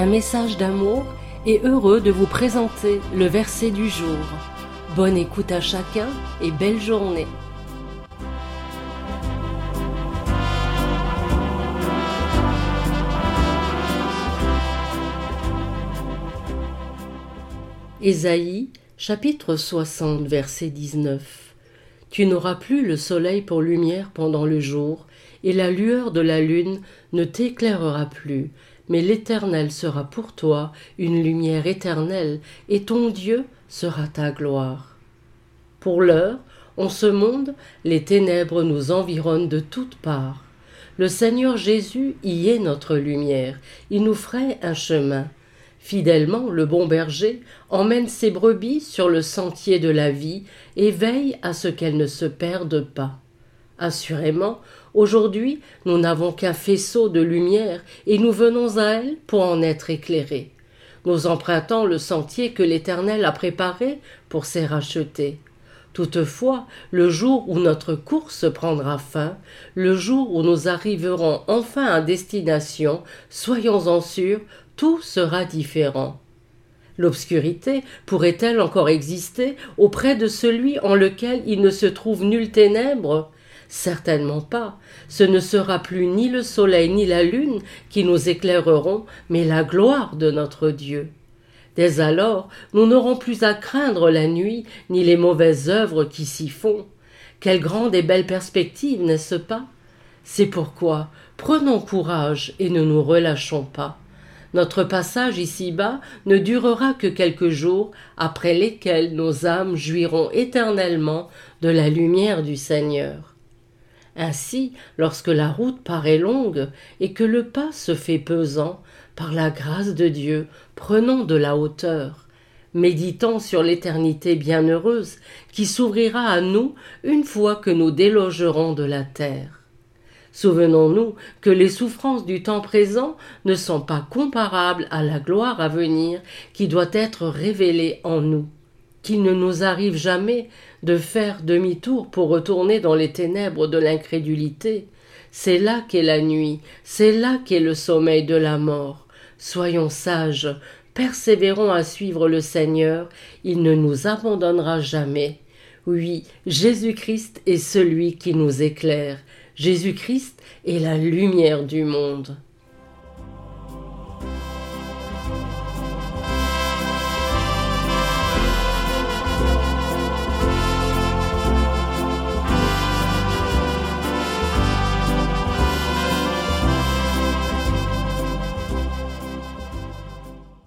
un message d'amour et heureux de vous présenter le verset du jour. Bonne écoute à chacun et belle journée. Ésaïe, chapitre 60, verset 19. Tu n'auras plus le soleil pour lumière pendant le jour, et la lueur de la lune ne t'éclairera plus, mais l'Éternel sera pour toi une lumière éternelle, et ton Dieu sera ta gloire. Pour l'heure, en ce monde, les ténèbres nous environnent de toutes parts. Le Seigneur Jésus y est notre lumière, il nous fraye un chemin. Fidèlement, le bon berger emmène ses brebis sur le sentier de la vie et veille à ce qu'elles ne se perdent pas. Assurément, aujourd'hui, nous n'avons qu'un faisceau de lumière et nous venons à elle pour en être éclairés. Nous empruntons le sentier que l'Éternel a préparé pour ses rachetés. Toutefois, le jour où notre course prendra fin, le jour où nous arriverons enfin à destination, soyons-en sûrs, tout sera différent. L'obscurité pourrait-elle encore exister auprès de celui en lequel il ne se trouve nulle ténèbre ? Certainement pas. Ce ne sera plus ni le soleil ni la lune qui nous éclaireront, mais la gloire de notre Dieu. Dès alors, nous n'aurons plus à craindre la nuit, ni les mauvaises œuvres qui s'y font. Quelle grande et belle perspective, n'est-ce pas ? C'est pourquoi, prenons courage et ne nous relâchons pas. Notre passage ici-bas ne durera que quelques jours, après lesquels nos âmes jouiront éternellement de la lumière du Seigneur. Ainsi, lorsque la route paraît longue et que le pas se fait pesant, par la grâce de Dieu, prenons de la hauteur. Méditons sur l'éternité bienheureuse qui s'ouvrira à nous une fois que nous délogerons de la terre. Souvenons-nous que les souffrances du temps présent ne sont pas comparables à la gloire à venir qui doit être révélée en nous. Qu'il ne nous arrive jamais de faire demi-tour pour retourner dans les ténèbres de l'incrédulité. C'est là qu'est la nuit, c'est là qu'est le sommeil de la mort. Soyons sages, persévérons à suivre le Seigneur, il ne nous abandonnera jamais. Oui, Jésus-Christ est celui qui nous éclaire. Jésus-Christ est la lumière du monde.